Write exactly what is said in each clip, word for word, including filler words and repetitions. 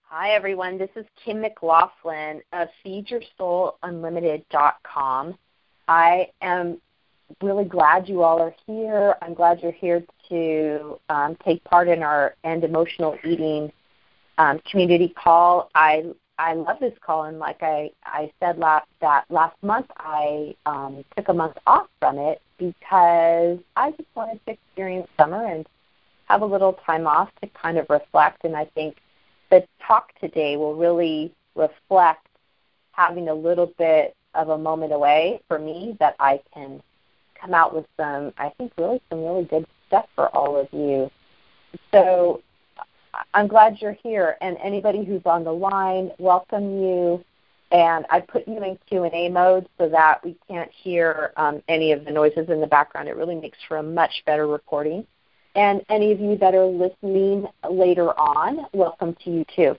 Hi, everyone. This is Kim McLaughlin of feed your soul unlimited dot com. I am really glad you all are here. I'm glad you're here to um, take part in our End Emotional Eating um, community call. I I love this call, and like I, I said last, that last month, I um, took a month off from it because I just wanted to experience summer and have a little time off to kind of reflect, and I think the talk today will really reflect having a little bit of a moment away for me that I can come out with some, I think, really some really good stuff for all of you. So I'm glad you're here, and anybody who's on the line, welcome you. And I put you in Q and A mode so that we can't hear um, any of the noises in the background. It really makes for a much better recording. And any of you that are listening later on, welcome to you too.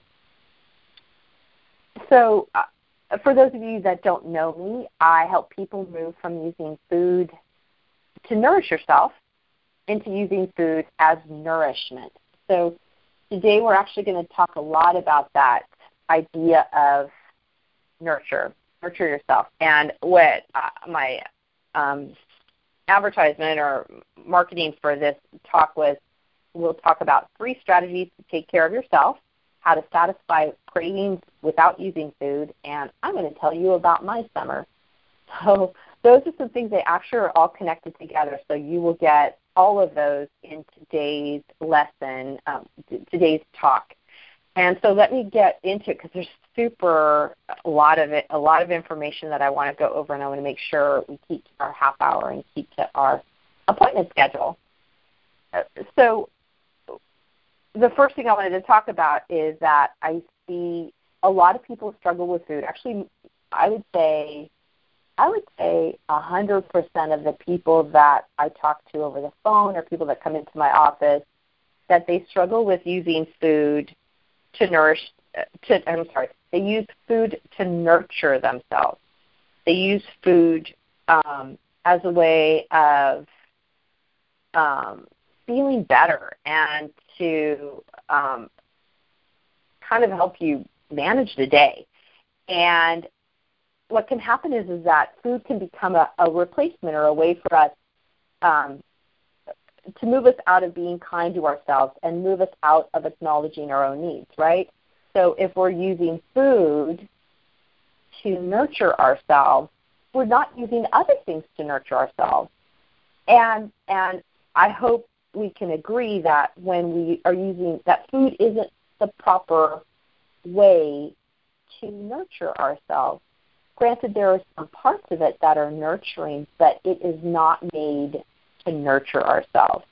So uh, for those of you that don't know me, I help people move from using food to nourish yourself into using food as nourishment. So today we're actually going to talk a lot about that idea of nurture, nurture yourself. And what uh, my um, advertisement or marketing for this talk was, we'll talk about three strategies to take care of yourself, how to satisfy cravings without using food, and I'm going to tell you about my summer. So those are some things that actually are all connected together, so you will get all of those in today's lesson, um, t- today's talk. And so let me get into it because there's super a lot of it, a lot of information that I want to go over, and I want to make sure we keep our half hour and keep to our appointment schedule. Uh, so the first thing I wanted to talk about is that I see a lot of people struggle with food. Actually, I would say I would say one hundred percent of the people that I talk to over the phone or people that come into my office, that they struggle with using food to nourish, to, I'm sorry, they use food to nurture themselves. They use food um, as a way of um, feeling better and to um, kind of help you manage the day. And what can happen is, is that food can become a, a replacement or a way for us um, to move us out of being kind to ourselves and move us out of acknowledging our own needs, right? So if we're using food to nurture ourselves, we're not using other things to nurture ourselves. And and I hope we can agree that when we are using, that food isn't the proper way to nurture ourselves. Granted, there are some parts of it that are nurturing, but it is not made to nurture ourselves.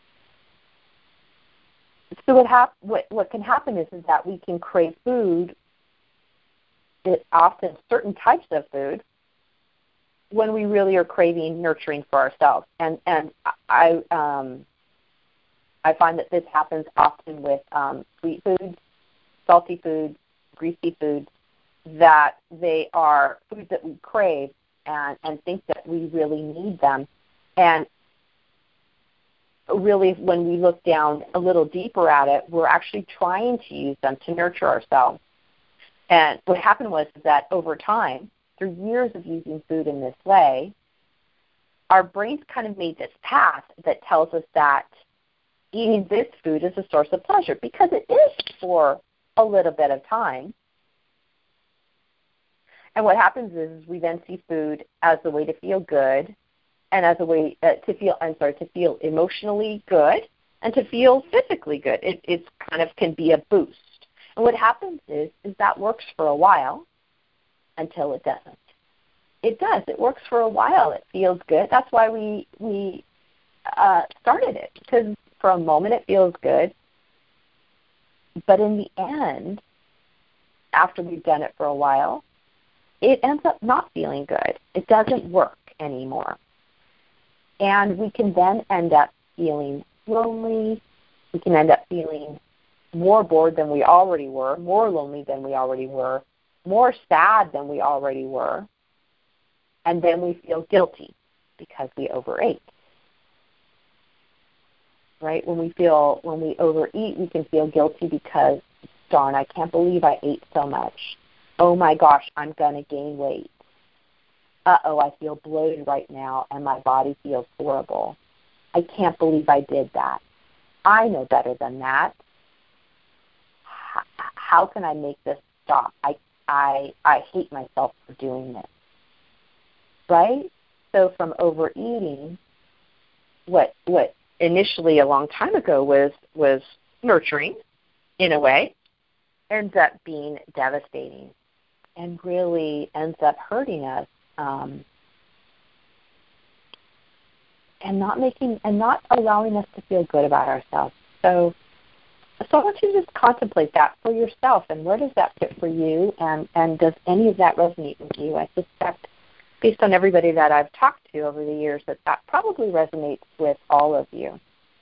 So what, hap- what, what can happen is, is that we can crave food, it, often certain types of food, when we really are craving nurturing for ourselves. And and I um, I find that this happens often with um, sweet foods, salty foods, greasy foods, that they are foods that we crave and, and think that we really need them. And really, when we look down a little deeper at it, we're actually trying to use them to nurture ourselves. And what happened was that over time, through years of using food in this way, our brains kind of made this path that tells us that eating this food is a source of pleasure, because it is for a little bit of time. And what happens is we then see food as a way to feel good, and as a way uh, to feel, I'm sorry, to feel emotionally good and to feel physically good. It it's kind of can be a boost. And what happens is, is that works for a while until it doesn't. It does. It works for a while. It feels good. That's why we we uh, started it, because for a moment it feels good. But in the end, after we've done it for a while, it ends up not feeling good. It doesn't work anymore. And we can then end up feeling lonely. We can end up feeling more bored than we already were, more lonely than we already were, more sad than we already were. And then we feel guilty because we overate. Right? When we feel, when we overeat, we can feel guilty because darn, I can't believe I ate so much. Oh my gosh, I'm going to gain weight. Uh-oh, I feel bloated right now and my body feels horrible. I can't believe I did that. I know better than that. H- how can I make this stop? I, I, I hate myself for doing this. Right? So from overeating, what what initially a long time ago was was nurturing in a way, ends up being devastating and really ends up hurting us, um, and not making and not allowing us to feel good about ourselves. So, so I want you to just contemplate that for yourself, and where does that fit for you, and, and does any of that resonate with you? I suspect, based on everybody that I've talked to over the years, that that probably resonates with all of you.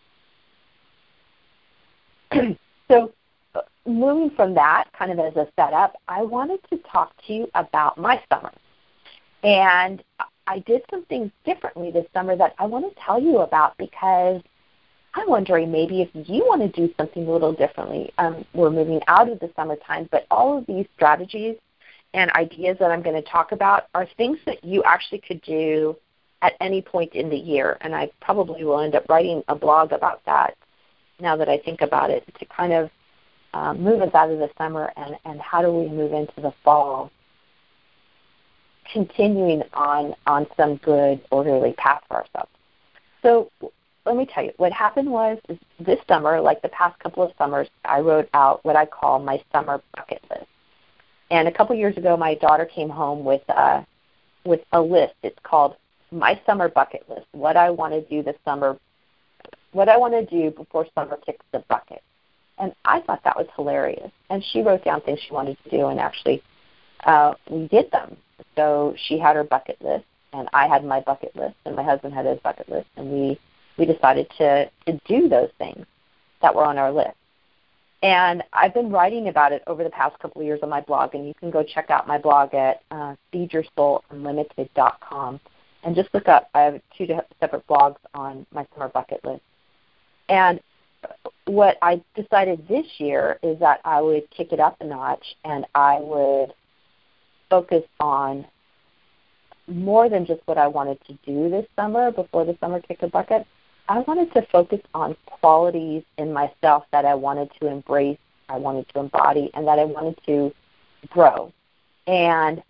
So uh, moving from that, kind of as a setup, I wanted to talk to you about my summer. And I did some things differently this summer that I want to tell you about, because I'm wondering maybe if you want to do something a little differently. Um, we're moving out of the summertime, but all of these strategies and ideas that I'm going to talk about are things that you actually could do at any point in the year. And I probably will end up writing a blog about that now that I think about it, to kind of um, move us out of the summer and, and how do we move into the fall, continuing on, on some good, orderly path for ourselves. So let me tell you, what happened was is this summer, like the past couple of summers, I wrote out what I call my summer bucket list. And a couple years ago, my daughter came home with a, with a list. It's called My Summer Bucket List, what I want to do this summer, what I want to do before summer kicks the bucket. And I thought that was hilarious. And she wrote down things she wanted to do, and actually uh, we did them. So she had her bucket list, and I had my bucket list, and my husband had his bucket list, and we, we decided to, to do those things that were on our list. And I've been writing about it over the past couple of years on my blog, and you can go check out my blog at uh, feed your soul unlimited dot com. And just look up, I have two separate blogs on my summer bucket list. And what I decided this year is that I would kick it up a notch, and I would focus on more than just what I wanted to do this summer before the summer kicked the bucket. I wanted to focus on qualities in myself that I wanted to embrace, I wanted to embody, and that I wanted to grow. And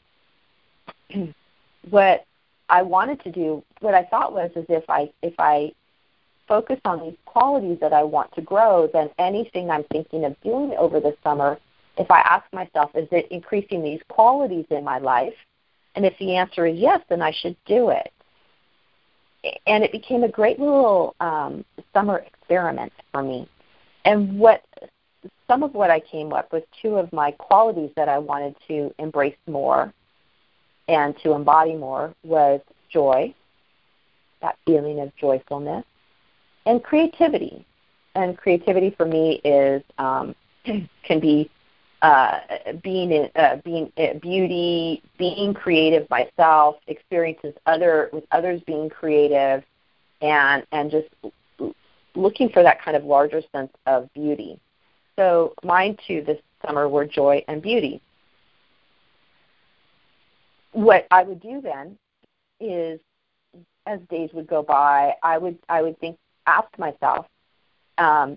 what I wanted to do, what I thought was, is if I if I focus on these qualities that I want to grow, then anything I'm thinking of doing over the summer, if I ask myself, is it increasing these qualities in my life? And if the answer is yes, then I should do it. And it became a great little um, summer experiment for me. And what some of what I came up with, two of my qualities that I wanted to embrace more and to embody more, was joy, that feeling of joyfulness, and creativity. And creativity for me is um, can be uh, being in, uh, being uh, beauty, being creative myself, experiences other with others being creative, and and just looking for that kind of larger sense of beauty. So mine too this summer were joy and beauty. What I would do then is, as days would go by, I would I would think, ask myself, um,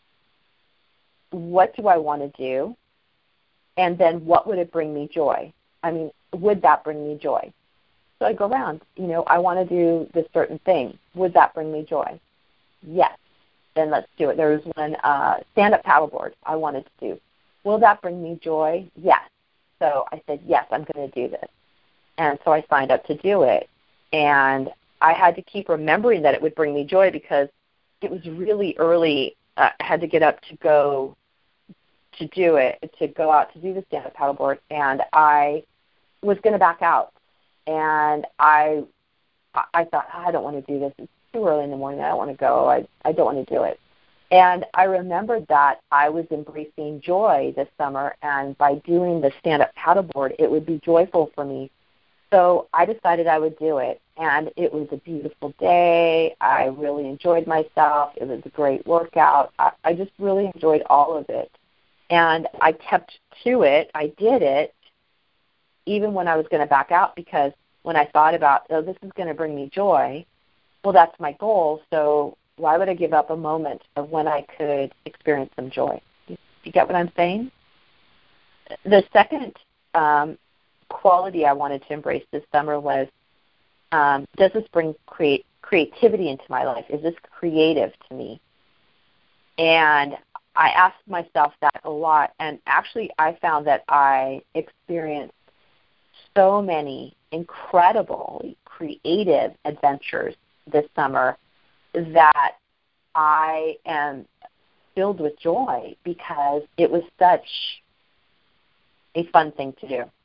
what do I want to do? And then what would it bring me joy? I mean, would that bring me joy? So I go around, you know, I want to do this certain thing. Would that bring me joy? Yes. Then let's do it. There was one uh, stand-up paddleboard I wanted to do. Will that bring me joy? Yes. So I said, yes, I'm going to do this. And so I signed up to do it. And I had to keep remembering that it would bring me joy, because it was really early. Uh, I had to get up to go to do it, to go out to do the stand-up paddleboard, and I was going to back out. And I I thought, I don't want to do this. It's too early in the morning. I don't want to go. I, I don't want to do it. And I remembered that I was embracing joy this summer, and by doing the stand-up paddleboard, it would be joyful for me. So I decided I would do it, and it was a beautiful day. I really enjoyed myself. It was a great workout. I, I just really enjoyed all of it. And I kept to it. I did it even when I was going to back out, because when I thought about, oh, this is going to bring me joy, well, that's my goal, so why would I give up a moment of when I could experience some joy? You, you get what I'm saying? The second um, quality I wanted to embrace this summer was, um, does this bring create, creativity into my life? Is this creative to me? And I asked myself that a lot, and actually I found that I experienced so many incredibly creative adventures this summer that I am filled with joy because it was such a fun thing to do.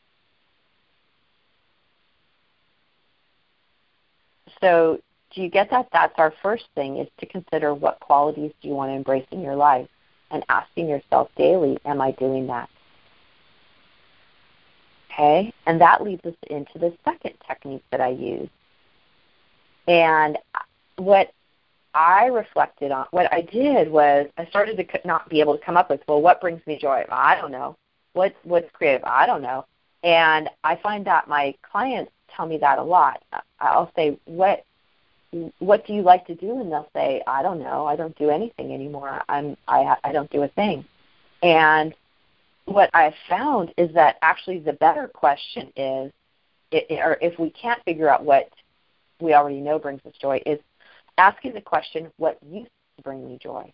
So do you get that? That's our first thing, is to consider what qualities do you want to embrace in your life, and asking yourself daily, am I doing that? Okay? And that leads us into the second technique that I use. And what I reflected on, what I did was I started to not be able to come up with, well, what brings me joy? I don't know. What What's creative? I don't know. And I find that my clients tell me that a lot. I'll say, what what do you like to do? And they'll say, I don't know. I don't do anything anymore. I'm I I don't do a thing. And what I've found is that actually the better question is, or if we can't figure out what we already know brings us joy, is asking the question, what used to bring me joy?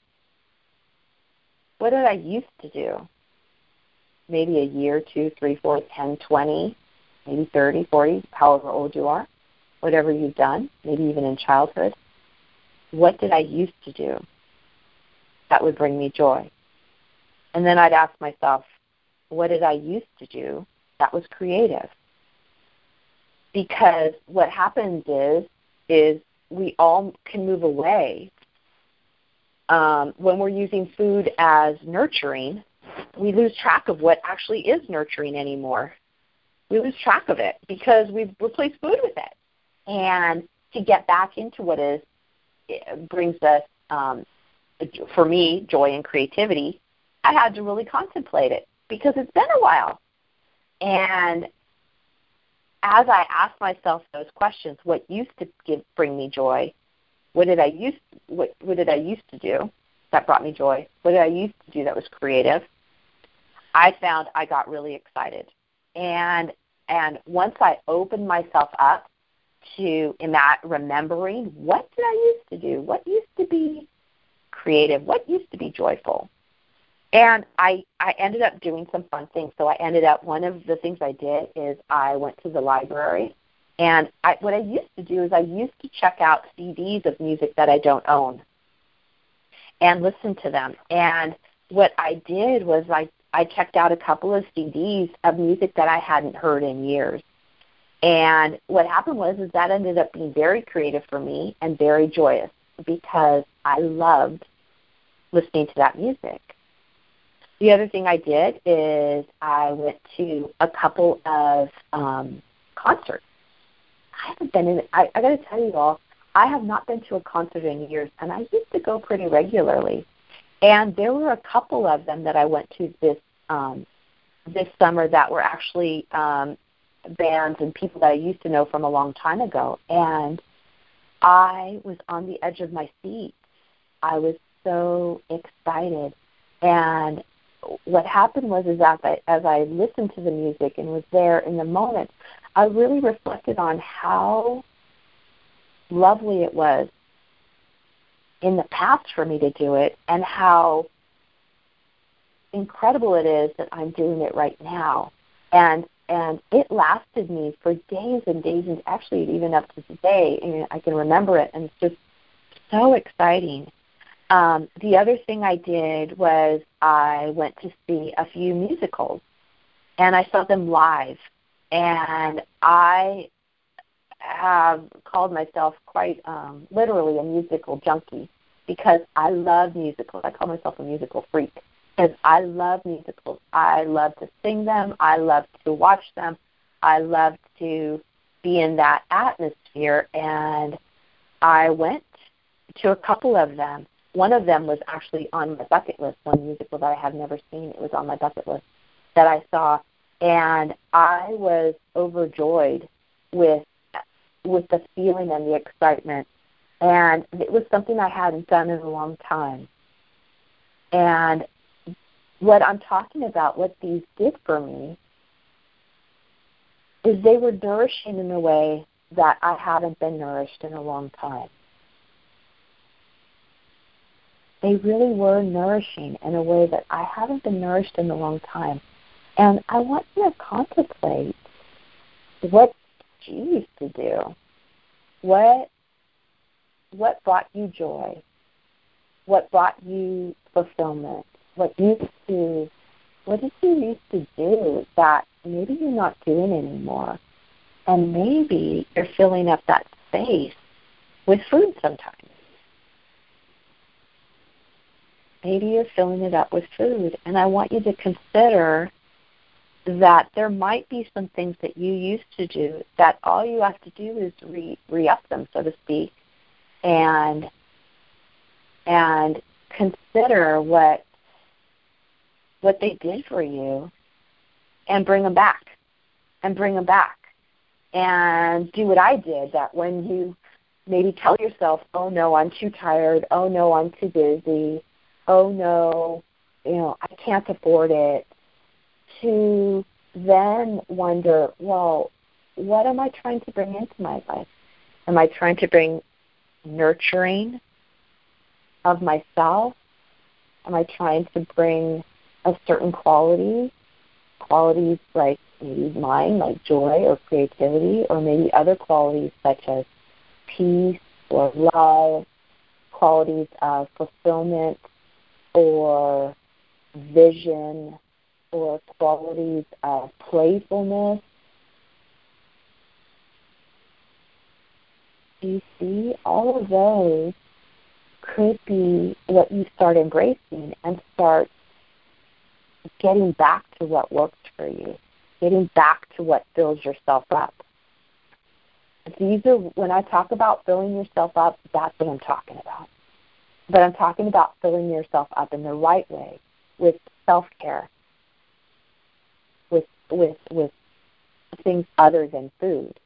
What did I used to do? Maybe a year, two, three, four, ten, twenty, maybe thirty, forty, however old you are, whatever you've done, maybe even in childhood. What did I used to do that would bring me joy? And then I'd ask myself, what did I used to do that was creative? Because what happens is, is we all can move away. Um, when we're using food as nurturing, we lose track of what actually is nurturing anymore. We lose track of it because we've replaced food with it. And to get back into what is, it brings us, um, for me, joy and creativity, I had to really contemplate it because it's been a while. And as I asked myself those questions, what used to give, bring me joy? What did I used what what did I used to do that brought me joy? What did I used to do that was creative? I found I got really excited. And and once I opened myself up to ima- remembering, what did I used to do? What used to be creative? What used to be joyful? And I, I ended up doing some fun things. So I ended up, one of the things I did is I went to the library. And I, what I used to do is I used to check out C Ds of music that I don't own and listen to them. And what I did was I, I checked out a couple of C Ds of music that I hadn't heard in years. And what happened was is that ended up being very creative for me and very joyous because I loved listening to that music. The other thing I did is I went to a couple of um, concerts. I haven't been in, I, I got to tell you all, I have not been to a concert in years, and I used to go pretty regularly. And there were a couple of them that I went to this um, this summer that were actually um, bands and people that I used to know from a long time ago. And I was on the edge of my seat. I was so excited. And what happened was is that I, as I listened to the music and was there in the moment, I really reflected on how lovely it was in the past for me to do it and how incredible it is that I'm doing it right now. And and it lasted me for days and days, and actually even up to today. And I can remember it, and it's just so exciting. Um, the other thing I did was I went to see a few musicals, and I saw them live. And I have called myself quite um, literally a musical junkie because I love musicals. I call myself a musical freak because I love musicals. I love to sing them. I love to watch them. I love to be in that atmosphere. And I went to a couple of them. one of them was actually on my bucket list, one musical that I have never seen. It was on my bucket list that I saw, and I was overjoyed with with the feeling and the excitement. And it was something I hadn't done in a long time. And what I'm talking about, what these did for me, is they were nourishing in a way that I haven't been nourished in a long time. They really were nourishing in a way that I haven't been nourished in a long time. And I want you to contemplate what you used to do. What what brought you joy? What brought you fulfillment? What used to what did you used to do that maybe you're not doing anymore? And maybe you're filling up that space with food sometimes. Maybe you're filling it up with food. And I want you to consider that there might be some things that you used to do that all you have to do is re, re-up them, so to speak, and and consider what what they did for you and bring them back, and bring them back. And do what I did, that when you maybe tell yourself, oh, no, I'm too tired, oh, no, I'm too busy, oh, no, you know, I can't afford it, to then wonder, well, what am I trying to bring into my life? Am I trying to bring nurturing of myself? Am I trying to bring a certain quality, qualities like maybe mine, like joy or creativity, or maybe other qualities such as peace or love, qualities of fulfillment or vision, or qualities of playfulness? You see, all of those could be what you start embracing and start getting back to what works for you, getting back to what fills yourself up. These are, when I talk about filling yourself up, that's what I'm talking about. But I'm talking about filling yourself up in the right way, with self-care, with with with things other than food.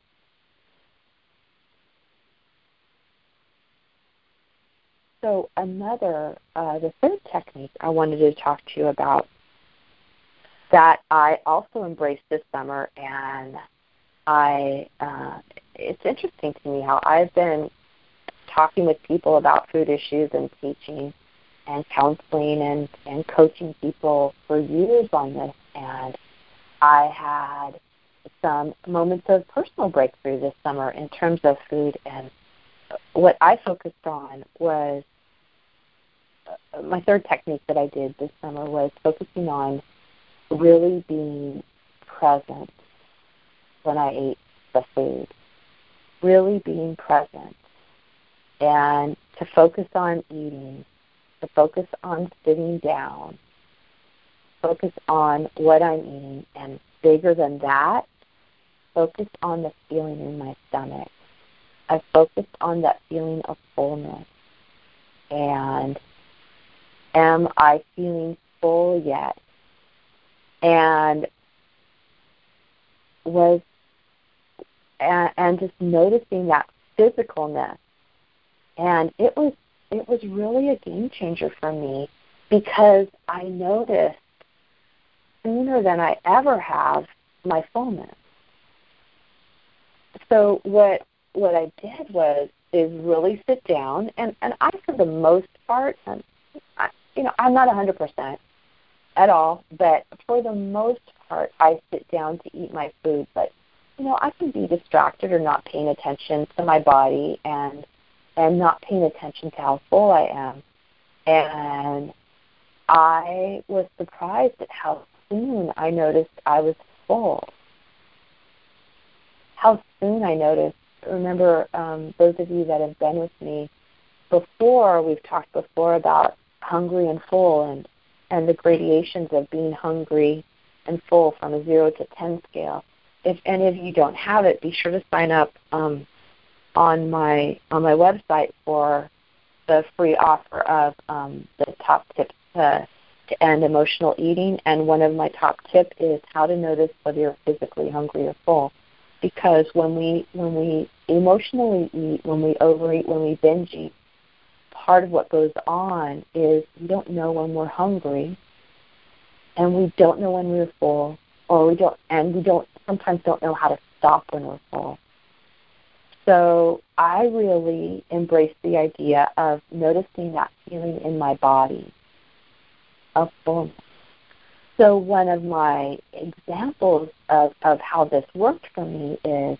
So another, uh, the third technique I wanted to talk to you about that I also embraced this summer, and I uh, it's interesting to me how I've been talking with people about food issues and teaching and counseling and, and coaching people for years on this, and I had some moments of personal breakthrough this summer in terms of food, and what I focused on was, uh, my third technique that I did this summer was focusing on really being present when I ate the food, really being present, and to focus on eating, to focus on sitting down, focus on what I'm eating, and bigger than that, focus on the feeling in my stomach. I focused on that feeling of fullness. And am I feeling full yet? And was and, and just noticing that physicalness. And it was it was really a game changer for me, because I noticed sooner than I ever have my fullness. So what what I did was is really sit down, and, and I, for the most part, and I, you know, I'm not one hundred percent at all, but for the most part, I sit down to eat my food. But, you know, I can be distracted or not paying attention to my body and and not paying attention to how full I am. And I was surprised at how soon I noticed I was full. How soon I noticed. Remember, um, those of you that have been with me before, we've talked before about hungry and full, and, and the gradations of being hungry and full from a zero to ten scale. If any of you don't have it, be sure to sign up um, on my on my website for the free offer of um, the top tips to, to end emotional eating. And one of my top tips is how to notice whether you're physically hungry or full. Because when we when we emotionally eat, when we overeat, when we binge eat, part of what goes on is we don't know when we're hungry, and we don't know when we're full, or we don't, and we don't sometimes don't know how to stop when we're full. So I really embrace the idea of noticing that feeling in my body of fullness. So one of my examples of, of how this worked for me is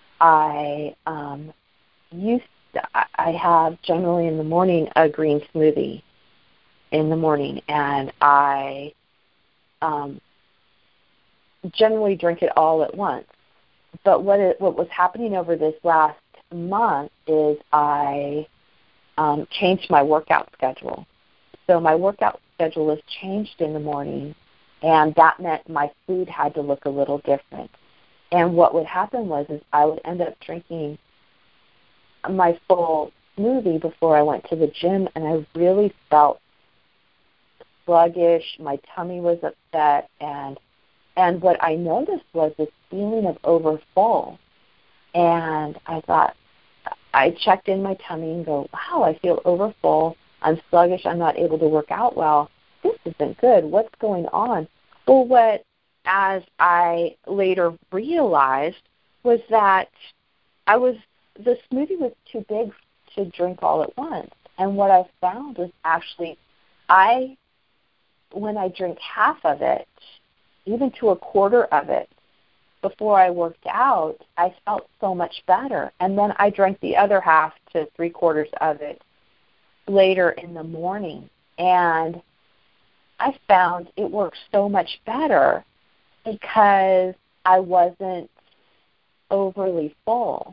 I um, used to, I have generally in the morning a green smoothie in the morning, and I um, generally drink it all at once. But what it, what was happening over this last month is I um, changed my workout schedule. So my workout schedule was changed in the morning, and that meant my food had to look a little different. And what would happen was is I would end up drinking my full smoothie before I went to the gym, and I really felt sluggish. My tummy was upset, and and what I noticed was this feeling of overfull. And I thought, I checked in my tummy and go, wow, I feel overfull. I'm sluggish. I'm not able to work out well. This isn't good. What's going on? Well, what, as I later realized, was that I was, the smoothie was too big to drink all at once. And what I found was actually, I, when I drink half of it, even to a quarter of it, before I worked out, I felt so much better. And then I drank the other half to three quarters of it later in the morning. And I found it worked so much better because I wasn't overly full.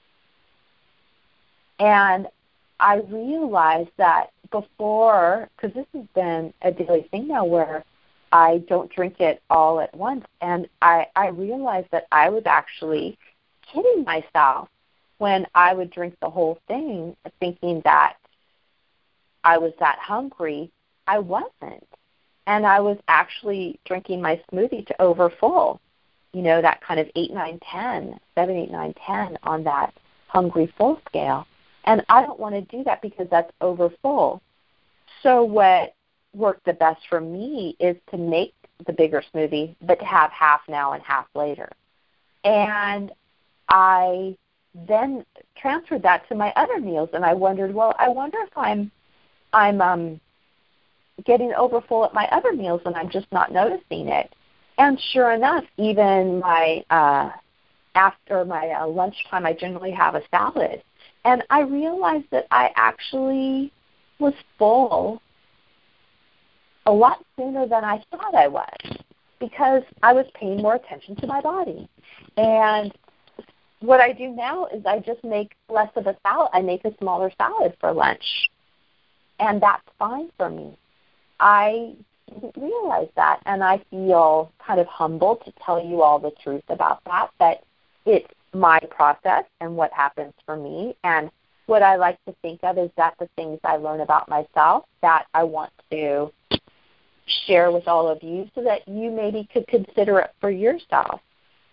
And I realized that before, because this has been a daily thing now where I don't drink it all at once, and I, I realized that I was actually kidding myself when I would drink the whole thing thinking that I was that hungry. I wasn't. And I was actually drinking my smoothie to overfull, you know, that kind of eight, nine, ten, seven, eight, nine, ten on that hungry full scale. And I don't want to do that because that's overfull. So what worked the best for me is to make the bigger smoothie, but to have half now and half later. And I then transferred that to my other meals, and I wondered, well, I wonder if I'm I'm um, getting overfull at my other meals and I'm just not noticing it. And sure enough, even my uh, after my uh, lunchtime, I generally have a salad, and I realized that I actually was full a lot sooner than I thought I was because I was paying more attention to my body. And what I do now is I just make less of a salad. I make a smaller salad for lunch, and that's fine for me. I didn't realize that, and I feel kind of humbled to tell you all the truth about that, that it's my process and what happens for me. And what I like to think of is that the things I learn about myself that I want to share with all of you so that you maybe could consider it for yourself.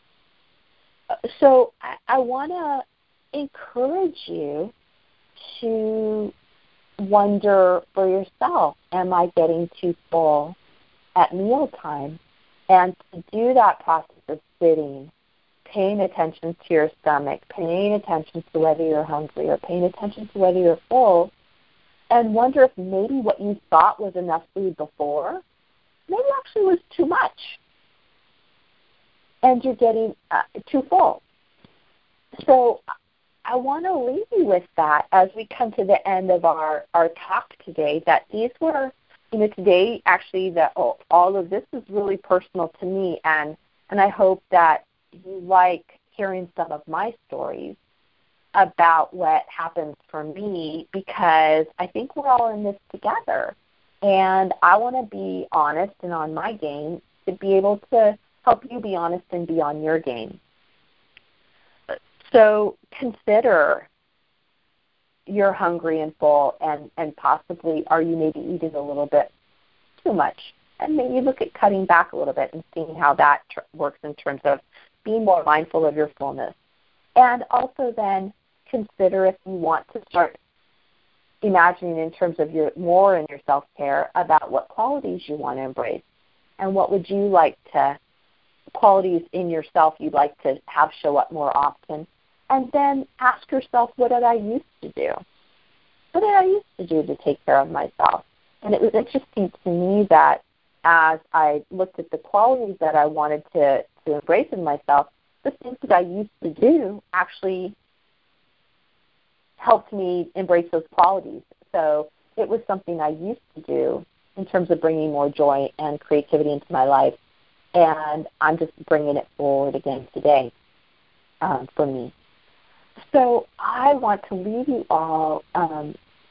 So I, I want to encourage you to wonder for yourself, am I getting too full at mealtime? And to do that process of sitting, paying attention to your stomach, paying attention to whether you're hungry or paying attention to whether you're full, and wonder if maybe what you thought was enough food before maybe actually was too much, and you're getting uh, too full. So I want to leave you with that as we come to the end of our, our talk today, that these were, you know, today actually that all, all of this is really personal to me, and, and I hope that you like hearing some of my stories about what happens for me, because I think we're all in this together. And I want to be honest and on my game to be able to help you be honest and be on your game. So consider you're hungry and full, and, and possibly are you maybe eating a little bit too much? And maybe look at cutting back a little bit and seeing how that tr- works in terms of being more mindful of your fullness. And also then consider if you want to start imagining in terms of your more in your self-care about what qualities you want to embrace and what would you like to, qualities in yourself you'd like to have show up more often. And then ask yourself, what did I used to do? What did I used to do to take care of myself? And it was interesting to me that as I looked at the qualities that I wanted to, to embrace in myself, the things that I used to do actually helped me embrace those qualities. So it was something I used to do in terms of bringing more joy and creativity into my life. And I'm just bringing it forward again today um, for me. So I want to leave you all um,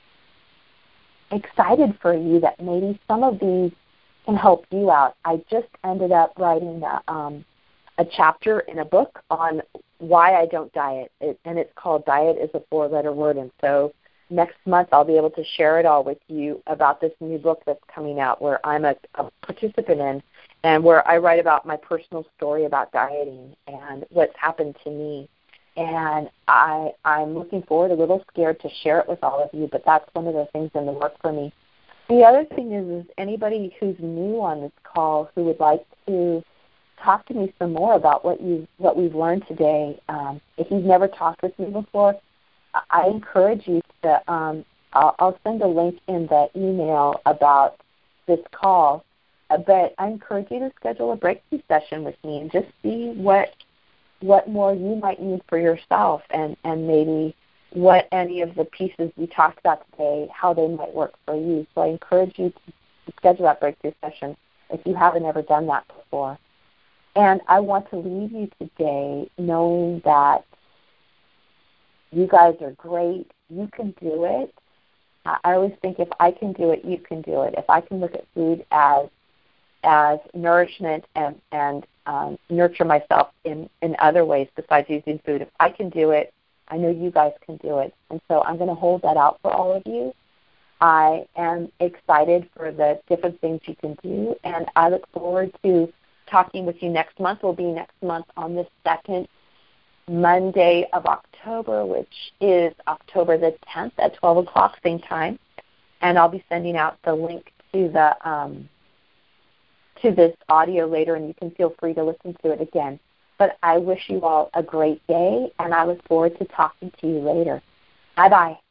excited for you that maybe some of these can help you out. I just ended up writing a, um, a chapter in a book on why I don't diet, it, and it's called Diet is a Four-Letter Word. And so next month I'll be able to share it all with you about this new book that's coming out where I'm a, a participant in and where I write about my personal story about dieting and what's happened to me. And I, I'm looking forward, a little scared to share it with all of you, but that's one of the things in the work for me. The other thing is, is anybody who's new on this call who would like to talk to me some more about what you what we've learned today. Um, if you've never talked with me before, I encourage you to. Um, I'll, I'll send a link in the email about this call, uh, but I encourage you to schedule a breakthrough session with me and just see what what more you might need for yourself, and, and maybe what any of the pieces we talked about today, how they might work for you. So I encourage you to schedule that breakthrough session if you haven't ever done that before. And I want to leave you today knowing that you guys are great. You can do it. I always think if I can do it, you can do it. If I can look at food as as nourishment and, and um, nurture myself in, in other ways besides using food, if I can do it, I know you guys can do it. And so I'm going to hold that out for all of you. I am excited for the different things you can do, and I look forward to talking with you next month. We'll be next month on the second Monday of October, which is October the tenth at twelve o'clock, same time. And I'll be sending out the link to the um, to this audio later, and you can feel free to listen to it again. But I wish you all a great day, and I look forward to talking to you later. Bye-bye.